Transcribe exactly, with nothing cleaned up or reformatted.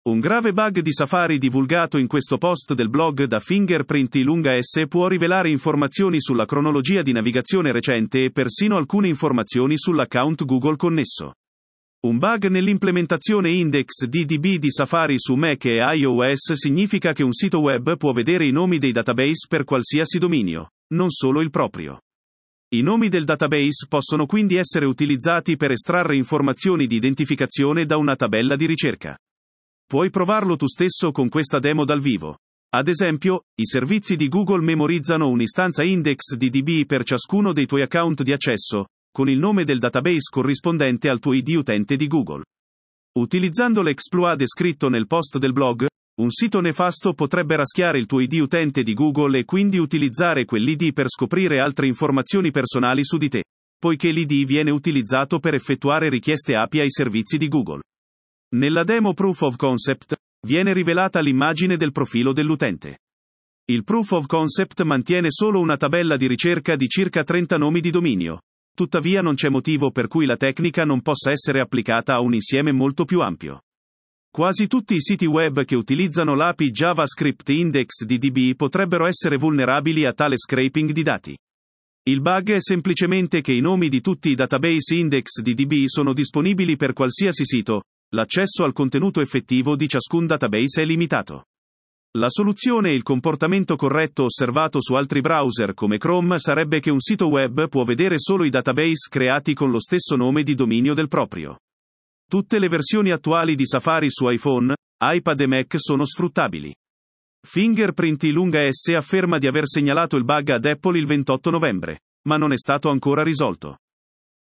Un grave bug di Safari divulgato in questo post del blog da Fingerprint-S può rivelare informazioni sulla cronologia di navigazione recente e persino alcune informazioni sull'account Google connesso. Un bug nell'implementazione IndexedDB di Safari su Mac e iOS significa che un sito web può vedere i nomi dei database per qualsiasi dominio, non solo il proprio. I nomi del database possono quindi essere utilizzati per estrarre informazioni di identificazione da una tabella di ricerca. Puoi provarlo tu stesso con questa demo dal vivo. Ad esempio, i servizi di Google memorizzano un'istanza IndexedDB per ciascuno dei tuoi account di accesso, con il nome del database corrispondente al tuo I D utente di Google. Utilizzando l'exploit descritto nel post del blog, un sito nefasto potrebbe raschiare il tuo I D utente di Google e quindi utilizzare quell'I D per scoprire altre informazioni personali su di te, poiché l'I D viene utilizzato per effettuare richieste A P I ai servizi di Google. Nella demo Proof of Concept, viene rivelata l'immagine del profilo dell'utente. Il Proof of Concept mantiene solo una tabella di ricerca di circa trenta nomi di dominio. Tuttavia non c'è motivo per cui la tecnica non possa essere applicata a un insieme molto più ampio. Quasi tutti i siti web che utilizzano l'A P I JavaScript IndexedDB potrebbero essere vulnerabili a tale scraping di dati. Il bug è semplicemente che i nomi di tutti i database IndexedDB sono disponibili per qualsiasi sito. L'accesso al contenuto effettivo di ciascun database è limitato. La soluzione e il comportamento corretto osservato su altri browser come Chrome sarebbe che un sito web può vedere solo i database creati con lo stesso nome di dominio del proprio. Tutte le versioni attuali di Safari su iPhone, iPad e Mac sono sfruttabili. Fingerprint-S afferma di aver segnalato il bug ad Apple il ventotto novembre, ma non è stato ancora risolto.